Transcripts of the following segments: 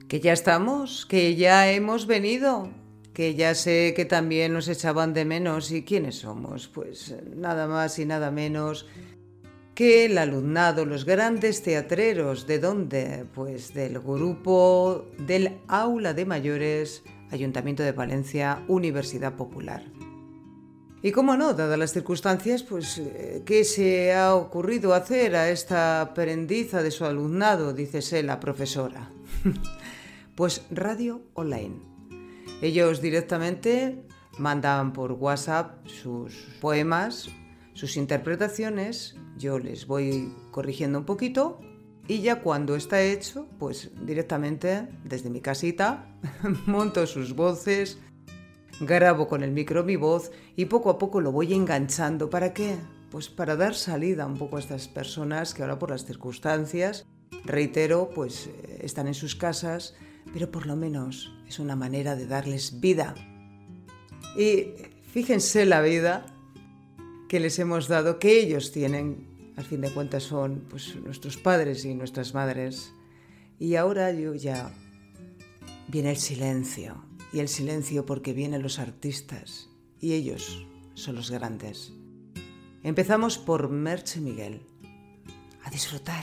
Que ya estamos, que ya hemos venido, que ya sé que también nos echaban de menos. ¿Y quiénes somos? Pues nada más y nada menos que el alumnado, los grandes teatreros. ¿De dónde? Pues del grupo del Aula de Mayores, Ayuntamiento de Palencia, Universidad Popular. Y cómo no, dadas las circunstancias, pues, ¿qué se ha ocurrido hacer a esta aprendiza de su alumnado? Dícese la profesora. Pues radio online. Ellos directamente mandan por WhatsApp sus poemas, sus interpretaciones, yo les voy corrigiendo un poquito y ya cuando está hecho, pues directamente desde mi casita monto sus voces, grabo con el micro mi voz y poco a poco lo voy enganchando. ¿Para qué? Pues para dar salida un poco a estas personas que ahora por las circunstancias, reitero, pues están en sus casas, pero por lo menos es una manera de darles vida. Y fíjense la vida que les hemos dado, que ellos tienen, al fin de cuentas son pues nuestros padres y nuestras madres. Y ahora viene el silencio. Y el silencio porque vienen los artistas y ellos son los grandes. Empezamos por Merche Miguel. A disfrutar.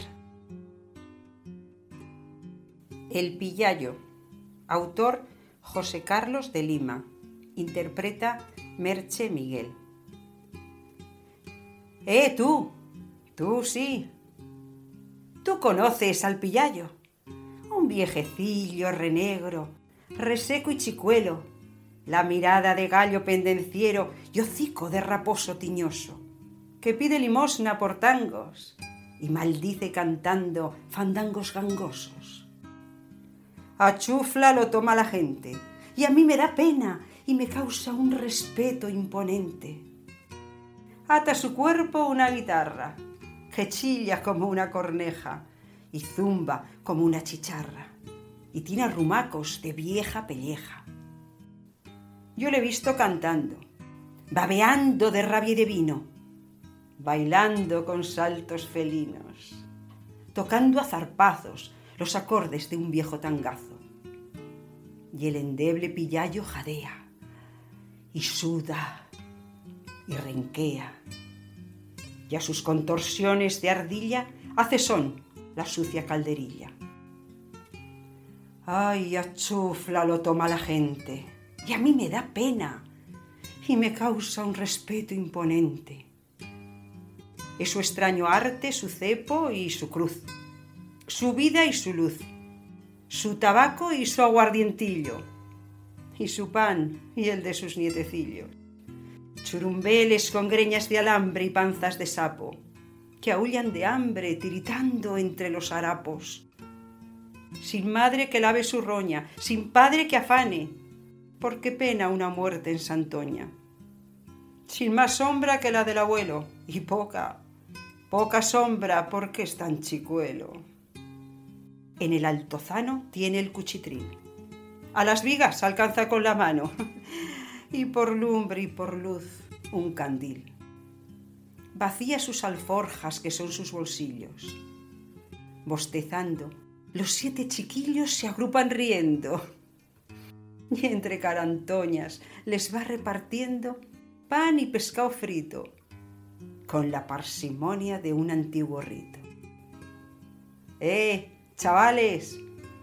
El Pillayo. Autor José Carlos de Lima. Interpreta Merche Miguel. Tú! Tú sí. Tú conoces al Pillayo. Un viejecillo renegro, reseco y chicuelo, la mirada de gallo pendenciero y hocico de raposo tiñoso, que pide limosna por tangos y maldice cantando fandangos gangosos. A chufla lo toma la gente y a mí me da pena y me causa un respeto imponente. Ata a su cuerpo una guitarra que chilla como una corneja y zumba como una chicharra y tiene arrumacos de vieja pelleja. Yo le he visto cantando, babeando de rabia y de vino, bailando con saltos felinos, tocando a zarpazos los acordes de un viejo tangazo. Y el endeble Pillayo jadea, y suda, y renquea, y a sus contorsiones de ardilla hace son la sucia calderilla. Ay, a chufla lo toma la gente, y a mí me da pena, y me causa un respeto imponente. Es su extraño arte, su cepo y su cruz, su vida y su luz, su tabaco y su aguardientillo, y su pan y el de sus nietecillos. Churumbeles con greñas de alambre y panzas de sapo, que aúllan de hambre tiritando entre los harapos. Sin madre que lave su roña, sin padre que afane, porque pena una muerte en Santoña. Sin más sombra que la del abuelo, y poca sombra porque es tan chicuelo. En el altozano tiene el cuchitril, a las vigas alcanza con la mano, y por lumbre y por luz un candil. Vacía sus alforjas que son sus bolsillos. Bostezando, los 7 chiquillos se agrupan riendo, y entre carantoñas les va repartiendo pan y pescado frito, con la parsimonia de un antiguo rito. Chavales,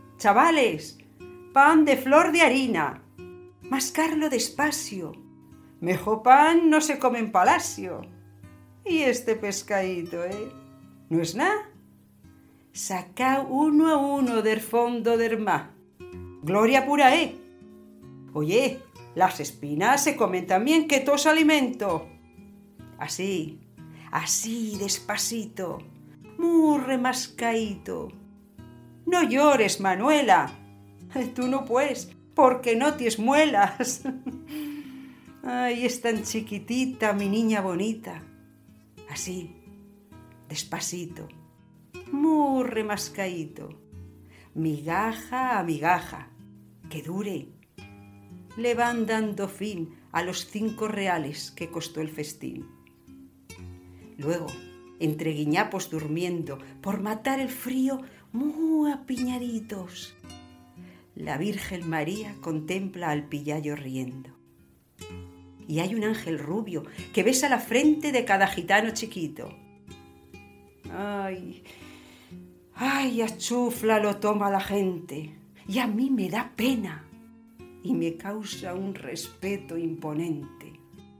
pan de flor de harina, mascarlo despacio, mejor pan no se come en palacio. Y este pescadito, ¿no es nada? Saca uno a uno del fondo del mar. Gloria pura, Oye, las espinas se comen también, que tos alimento. Así, despacito, muy remascaíto. No llores, Manuela. Tú no puedes, porque no tienes muelas. Ay, es tan chiquitita, mi niña bonita. Así, despacito, muy remascaíto, migaja a migaja, que dure. Le van dando fin a los 5 reales que costó el festín. Luego, entre guiñapos durmiendo, por matar el frío, muy apiñaditos, la Virgen María contempla al pillayo riendo. Y hay un ángel rubio que besa la frente de cada gitano chiquito. Ay, ay, a chufla lo toma la gente, y a mí me da pena, y me causa un respeto imponente.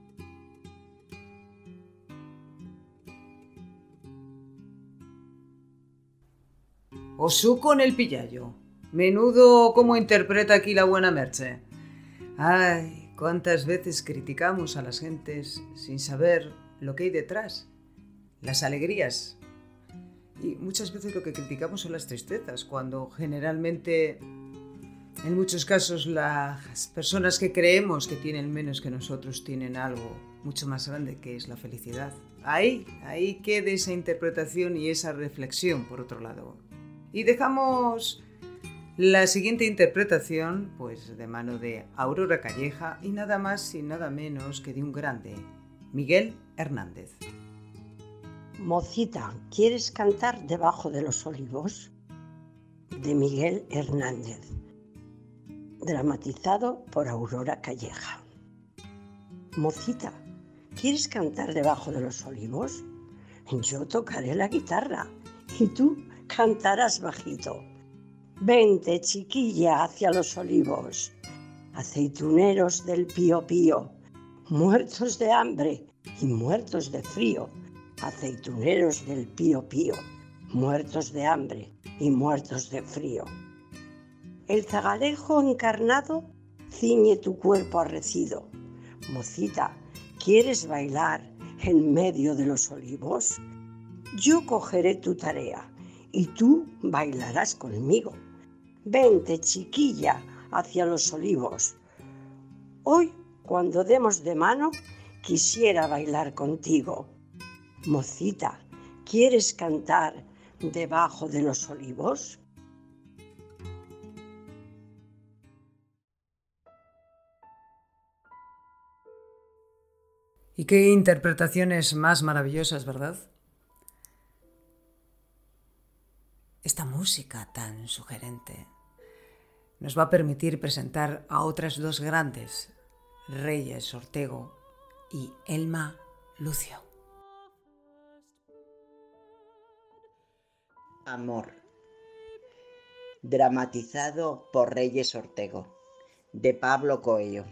Osú con el pillayo. Menudo cómo interpreta aquí la buena Merche. Ay, cuántas veces criticamos a las gentes sin saber lo que hay detrás. Las alegrías. Y muchas veces lo que criticamos son las tristezas, cuando generalmente, en muchos casos, las personas que creemos que tienen menos que nosotros tienen algo mucho más grande, que es la felicidad. Ahí queda esa interpretación y esa reflexión, por otro lado. Y dejamos la siguiente interpretación, pues de mano de Aurora Calleja y nada más y nada menos que de un grande, Miguel Hernández. Mocita, ¿quieres cantar debajo de los olivos? De Miguel Hernández, dramatizado por Aurora Calleja. Mocita, ¿quieres cantar debajo de los olivos? Yo tocaré la guitarra y tú cantarás bajito. Vente, chiquilla, hacia los olivos, aceituneros del Pío Pío, muertos de hambre y muertos de frío, aceituneros del Pío Pío, muertos de hambre y muertos de frío. El zagalejo encarnado ciñe tu cuerpo arrecido. Mocita, ¿quieres bailar en medio de los olivos? Yo cogeré tu tarea y tú bailarás conmigo. Vente, chiquilla, hacia los olivos. Hoy, cuando demos de mano, quisiera bailar contigo. Mocita, ¿quieres cantar debajo de los olivos? Y qué interpretaciones más maravillosas, ¿verdad? Esta música tan sugerente nos va a permitir presentar a otras dos grandes, Reyes Ortego y Elma Lucio. Amor, dramatizado por Reyes Ortego, de Pablo Coelho.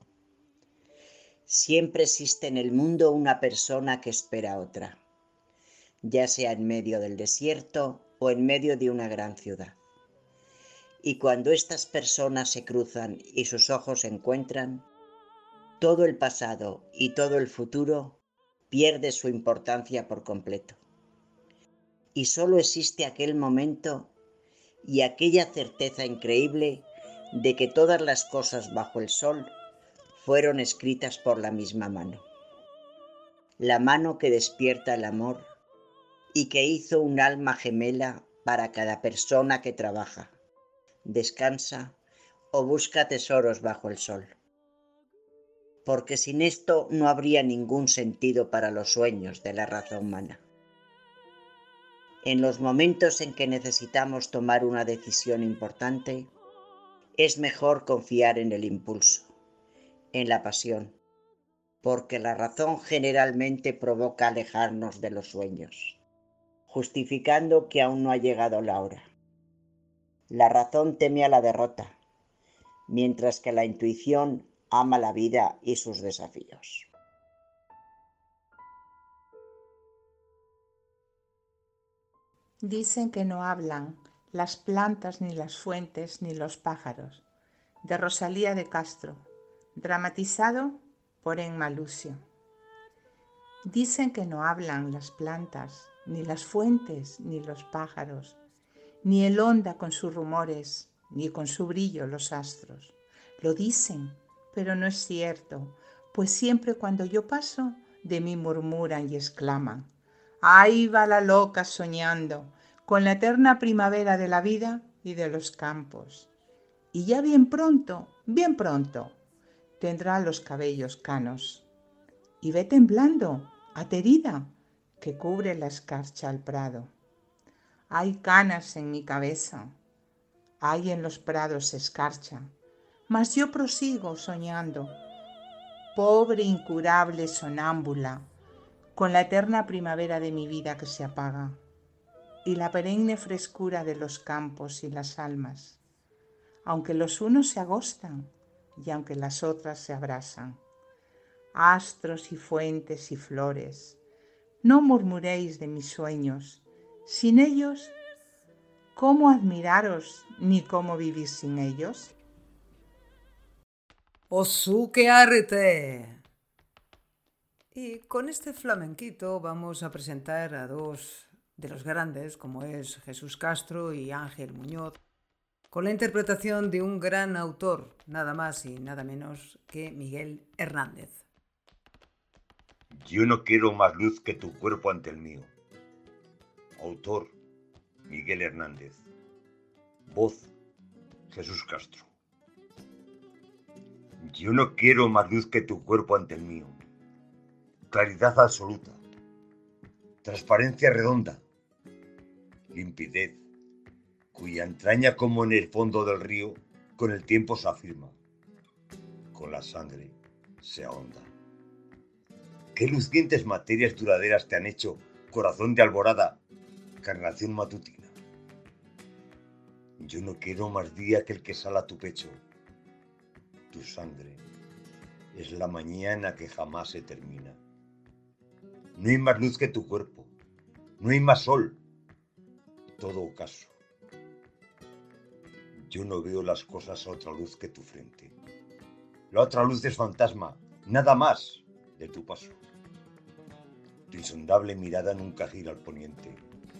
Siempre existe en el mundo una persona que espera a otra, ya sea en medio del desierto o en medio de una gran ciudad. Y cuando estas personas se cruzan y sus ojos se encuentran, todo el pasado y todo el futuro pierde su importancia por completo. Y solo existe aquel momento y aquella certeza increíble de que todas las cosas bajo el sol fueron escritas por la misma mano. La mano que despierta el amor y que hizo un alma gemela para cada persona que trabaja, descansa o busca tesoros bajo el sol. Porque sin esto no habría ningún sentido para los sueños de la raza humana. En los momentos en que necesitamos tomar una decisión importante, es mejor confiar en el impulso, en la pasión, porque la razón generalmente provoca alejarnos de los sueños, justificando que aún no ha llegado la hora. La razón teme a la derrota, mientras que la intuición ama la vida y sus desafíos. Dicen que no hablan las plantas, ni las fuentes, ni los pájaros. De Rosalía de Castro, dramatizado por Elma Lucio. Dicen que no hablan las plantas, ni las fuentes, ni los pájaros, ni el onda con sus rumores, ni con su brillo los astros. Lo dicen, pero no es cierto, pues siempre cuando yo paso, de mí murmuran y exclaman: ahí va la loca soñando con la eterna primavera de la vida y de los campos. Y ya bien pronto, tendrá los cabellos canos. Y ve temblando, aterida, que cubre la escarcha al prado. Hay canas en mi cabeza, Hay en los prados escarcha, mas yo prosigo soñando, pobre incurable sonámbula, con la eterna primavera de mi vida que se apaga, y la perenne frescura de los campos y las almas, aunque los unos se agostan y aunque las otras se abrasan. Astros y fuentes y flores, no murmuréis de mis sueños, sin ellos, ¿cómo admiraros ni cómo vivir sin ellos? ¡Osu, qué arte! Y con este flamenquito vamos a presentar a dos de los grandes, como es Jesús Castro y Ángel Muñoz, con la interpretación de un gran autor, nada más y nada menos que Miguel Hernández. Yo no quiero más luz que tu cuerpo ante el mío. Autor, Miguel Hernández. Voz, Jesús Castro. Yo no quiero más luz que tu cuerpo ante el mío. Claridad absoluta. Transparencia redonda. Limpidez, cuya entraña como en el fondo del río con el tiempo se afirma. Con la sangre se ahonda. ¿Qué lucientes materias duraderas te han hecho corazón de alborada, carnación matutina? Yo no quiero más día que el que sale a tu pecho. Tu sangre es la mañana que jamás se termina. No hay más luz que tu cuerpo, no hay más sol. Todo ocaso. Yo no veo las cosas a otra luz que tu frente. La otra luz es fantasma, nada más de tu paso. Tu insondable mirada nunca gira al poniente.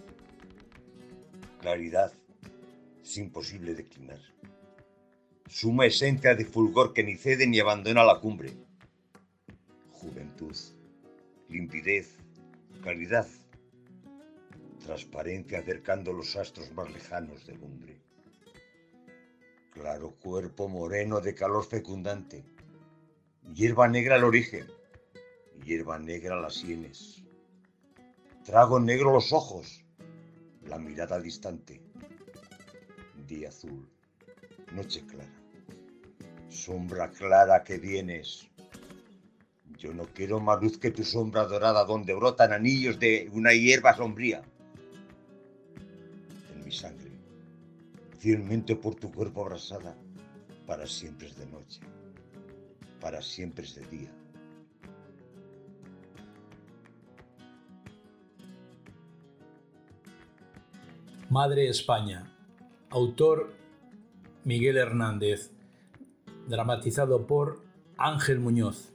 Claridad es imposible declinar. Suma esencia de fulgor que ni cede ni abandona la cumbre. Juventud, limpidez, claridad, transparencia acercando los astros más lejanos de lumbre. Claro cuerpo moreno de calor fecundante, hierba negra al origen, hierba negra las sienes, trago negro los ojos, la mirada distante, día azul, noche clara, sombra clara que vienes. Yo no quiero más luz que tu sombra dorada donde brotan anillos de una hierba sombría. En mi sangre, fielmente por tu cuerpo abrasada, para siempre es de noche, para siempre es de día. Madre España. Autor Miguel Hernández. Dramatizado por Ángel Muñoz.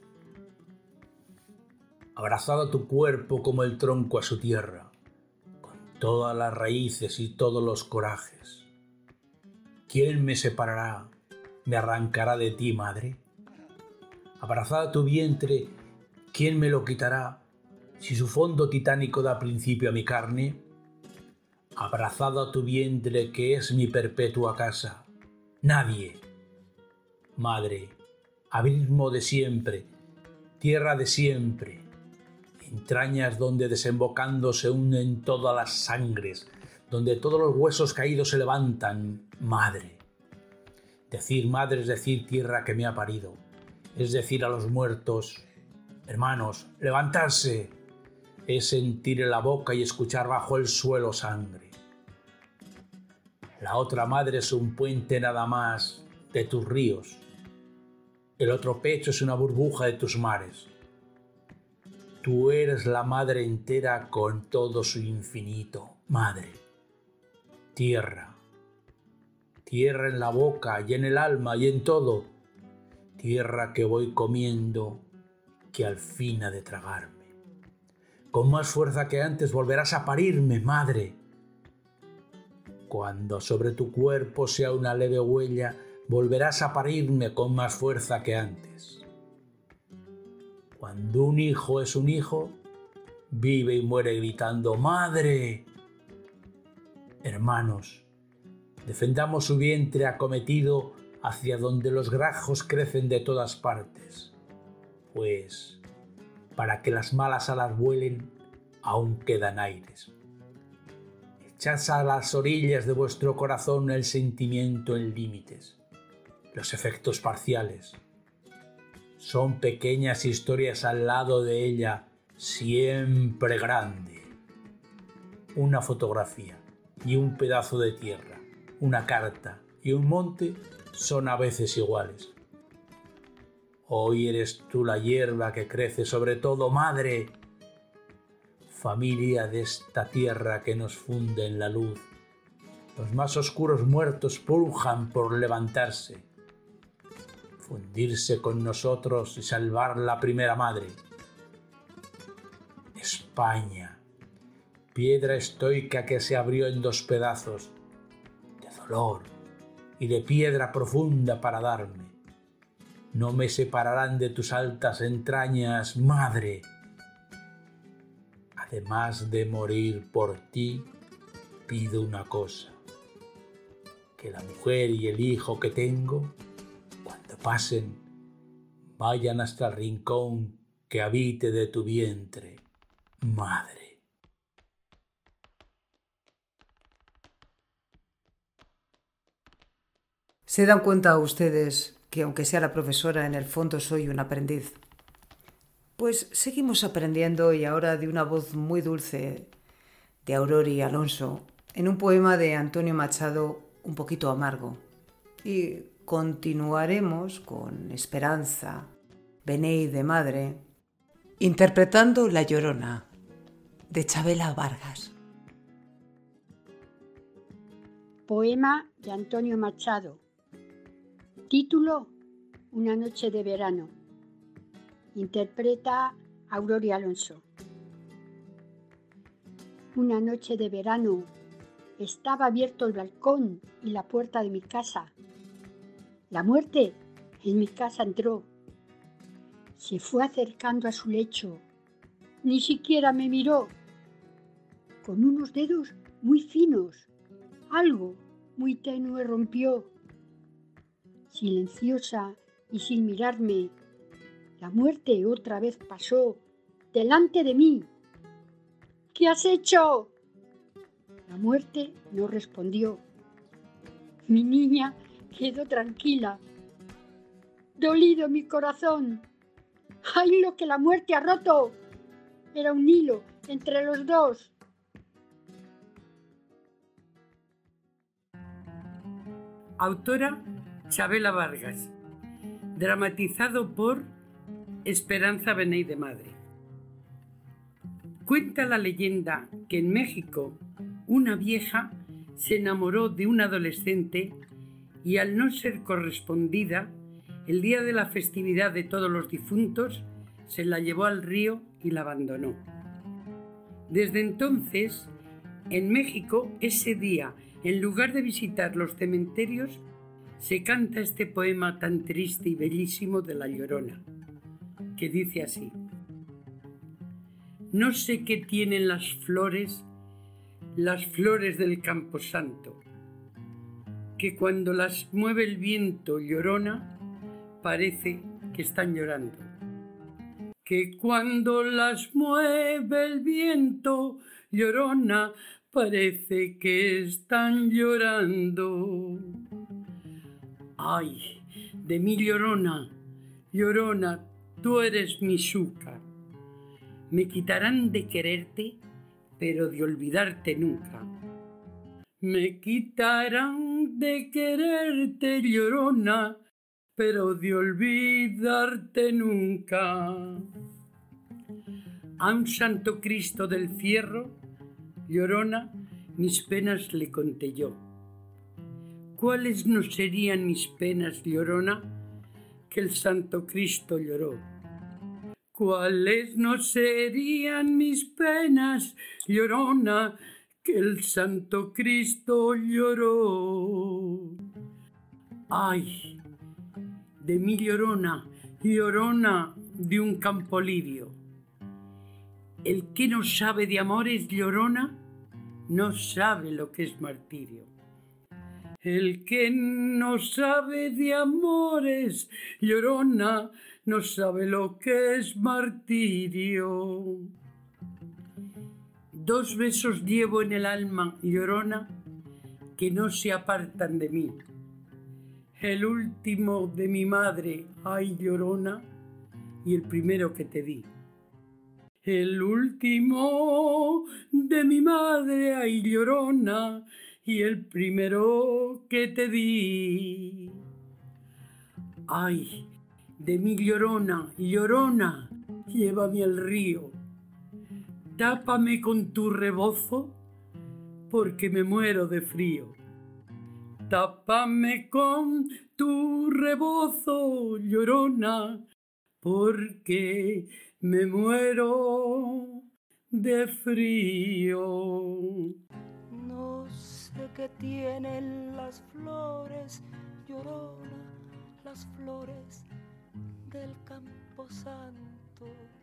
Abrazado a tu cuerpo como el tronco a su tierra, con todas las raíces y todos los corajes. ¿Quién me separará, me arrancará de ti, madre? Abrazado a tu vientre, ¿quién me lo quitará, si su fondo titánico da principio a mi carne? Abrazado a tu vientre, que es mi perpetua casa, nadie. Madre, abismo de siempre, tierra de siempre, entrañas donde desembocando se unen todas las sangres, donde todos los huesos caídos se levantan, madre. Decir madre es decir tierra que me ha parido, es decir a los muertos, hermanos, levantarse, es sentir en la boca y escuchar bajo el suelo sangre. La otra madre es un puente nada más de tus ríos, el otro pecho es una burbuja de tus mares. Tú eres la madre entera con todo su infinito, madre. Tierra. Tierra en la boca y en el alma y en todo. Tierra que voy comiendo, que al fin ha de tragarme. Con más fuerza que antes volverás a parirme, madre. Cuando sobre tu cuerpo sea una leve huella, volverás a parirme con más fuerza que antes. Cuando un hijo es un hijo, vive y muere gritando ¡Madre! Hermanos, defendamos su vientre acometido hacia donde los grajos crecen de todas partes, pues para que las malas alas vuelen aún quedan aires. echad a las orillas de vuestro corazón el sentimiento en límites, los efectos parciales. Son pequeñas historias al lado de ella, siempre grande. Una fotografía y un pedazo de tierra, una carta y un monte son a veces iguales. Hoy eres tú la hierba que crece sobre todo, madre, familia de esta tierra que nos funde en la luz. Los más oscuros muertos pujan por levantarse, fundirse con nosotros y salvar la primera madre. España, piedra estoica que se abrió en 2 pedazos, de dolor y de piedra profunda para darme. No me separarán de tus altas entrañas, madre. Además de morir por ti, pido una cosa: que la mujer y el hijo que tengo, cuando pasen, vayan hasta el rincón que habite de tu vientre, madre. ¿Se dan cuenta ustedes que aunque sea la profesora, en el fondo soy un aprendiz? Pues seguimos aprendiendo, y ahora de una voz muy dulce de Aurori Alonso, en un poema de Antonio Machado un poquito amargo. Y continuaremos con Esperanza Beney Madre, interpretando La Llorona, de Chabela Vargas. Poema de Antonio Machado. Título: Una noche de verano. Interpreta Aurori Alonso. Una noche de verano estaba abierto el balcón y la puerta de mi casa. La muerte en mi casa entró. Se fue acercando a su lecho. Ni siquiera me miró. Con unos dedos muy finos, algo muy tenue rompió. Silenciosa y sin mirarme, la muerte otra vez pasó delante de mí. ¿Qué has hecho? La muerte no respondió. Mi niña quedó tranquila. Dolido mi corazón. ¡Ay, lo que la muerte ha roto! Era un hilo entre los dos. Autora Chabela Vargas. Dramatizado por Esperanza Beney Madre. Cuenta la leyenda que en México una vieja se enamoró de un adolescente y, al no ser correspondida, el día de la festividad de todos los difuntos se la llevó al río y la abandonó. Desde entonces, en México, ese día, en lugar de visitar los cementerios, se canta este poema tan triste y bellísimo de La Llorona, que dice así: no sé qué tienen las flores del camposanto, que cuando las mueve el viento, Llorona, parece que están llorando. Que cuando las mueve el viento, Llorona, parece que están llorando. Ay, de mí Llorona, Llorona, tú eres mi xúcar. Me quitarán de quererte, pero de olvidarte nunca. Me quitarán de quererte, Llorona, pero de olvidarte nunca. A un santo Cristo del fierro, Llorona, mis penas le conté yo. ¿Cuáles no serían mis penas, Llorona, que el santo Cristo lloró? ¿Cuáles no serían mis penas, Llorona, que el santo Cristo lloró? Ay, de mi Llorona, Llorona de un campo lirio. El que no sabe de amores, Llorona, no sabe lo que es martirio. El que no sabe de amores, Llorona, no sabe lo que es martirio. 2 besos llevo en el alma, llorona, que no se apartan de mí. El último de mi madre, ay, llorona, y el primero que te di. El último de mi madre, ay, llorona, y el primero que te di. Ay, de mi llorona, llorona, llévame al río. Tápame con tu rebozo, porque me muero de frío. Tápame con tu rebozo, llorona, porque me muero de frío. No sé qué tienen las flores, llorona, las flores del Camposanto.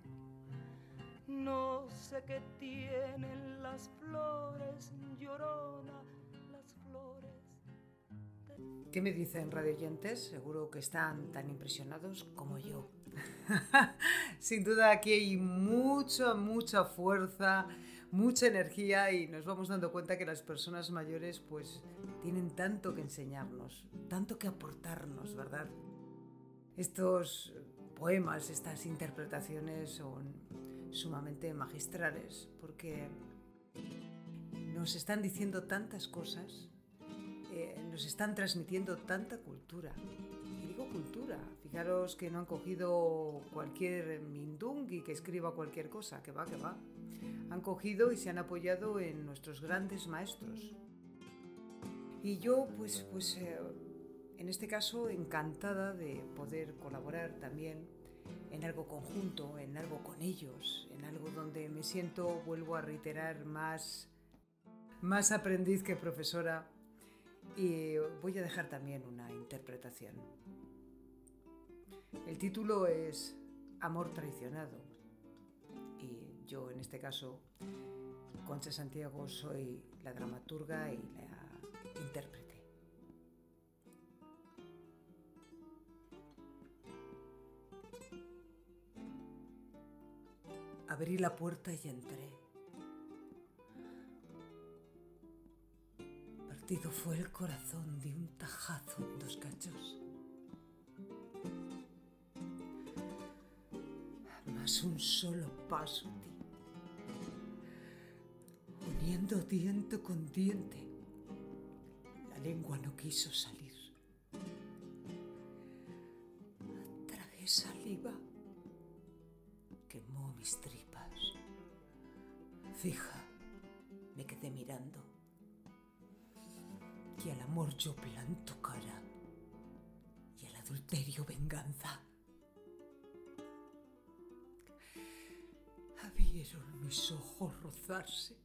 No sé qué tienen las flores, llorona, las flores. ¿Qué me dicen, radioyentes? Seguro que están tan impresionados como yo. Sin duda aquí hay mucha fuerza, mucha energía y nos vamos dando cuenta que las personas mayores pues tienen tanto que enseñarnos, tanto que aportarnos, ¿verdad? Estos poemas, estas interpretaciones son sumamente magistrales porque nos están diciendo tantas cosas, nos están transmitiendo tanta cultura. Y digo cultura, fijaros que no han cogido cualquier mindungui que escriba cualquier cosa, que va. Han cogido y se han apoyado en nuestros grandes maestros. Y yo pues en este caso encantada de poder colaborar también en algo conjunto, en algo con ellos, en algo donde me siento, vuelvo a reiterar, más aprendiz que profesora. Y voy a dejar también una interpretación. El título es Amor traicionado. Y yo, en este caso, Concha Santiago, soy la dramaturga y la intérprete. Abrí la puerta y entré. Partido fue el corazón de un tajazo en 2 cachos. Mas un solo paso di, uniendo diente con diente. La lengua no quiso salir. Tragué saliva, quemó mis tripas. Fija, me quedé mirando. Y al amor yo planto cara y al adulterio venganza. Vieron mis ojos rozarse,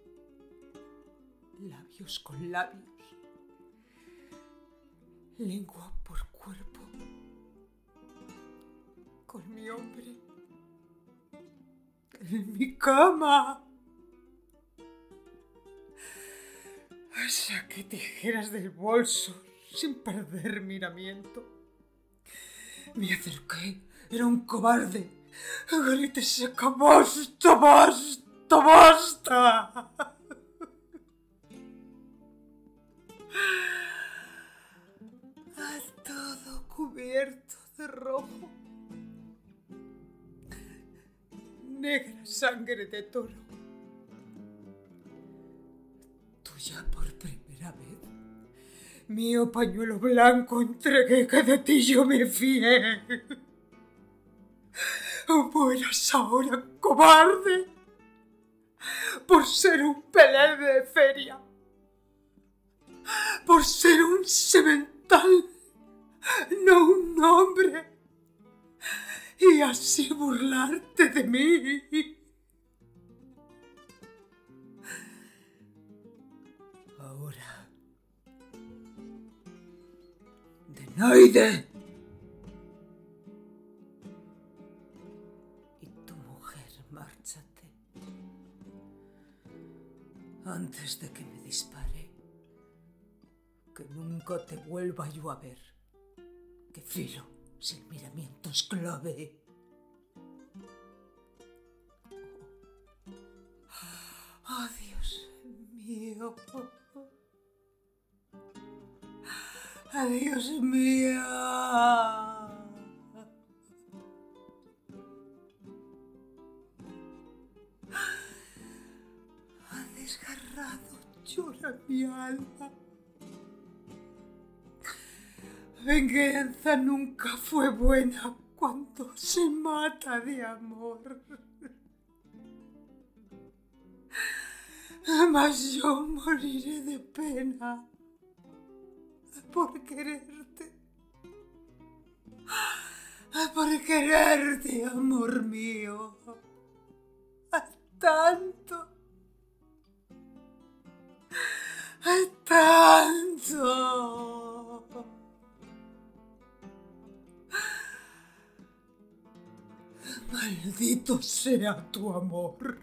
labios con labios, lengua por cuerpo, con mi hombre en mi cama. Saqué tijeras del bolso sin perder miramiento. Me acerqué, era un cobarde. Grité seca, basta, basta, basta. Todo cubierto de rojo. Negra sangre de toro. Tuya por primera vez. Mío pañuelo blanco entregué que de ti yo me fié. Mueras ahora, cobarde, por ser un pelele de feria, por ser un semental, no un hombre, y así burlarte de mí. Ahora, de Naide. Márchate antes de que me dispare, que nunca te vuelva yo a ver, que filo sin miramientos clave. Oh, Dios mío. Adiós mío. Ha desgarrado, llora mi alma. Venganza nunca fue buena cuando se mata de amor. Mas yo moriré de pena por quererte. Por quererte, amor mío. Tanto. Tanto. Maldito sea tu amor.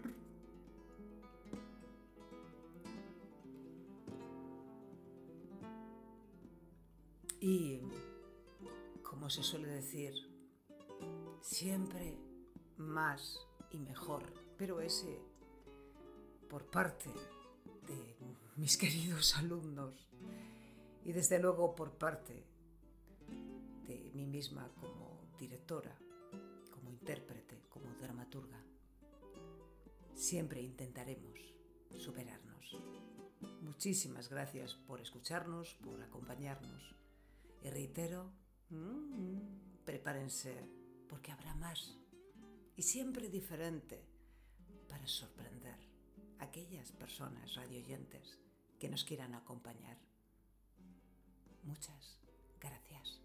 Y, como se suele decir, siempre más y mejor. Pero ese por parte de mis queridos alumnos y desde luego por parte de mí misma como directora, como intérprete, como dramaturga. Siempre intentaremos superarnos. Muchísimas gracias por escucharnos, por acompañarnos. Y reitero, prepárense porque habrá más y siempre diferente para sorprender a aquellas personas radioyentes que nos quieran acompañar. Muchas gracias.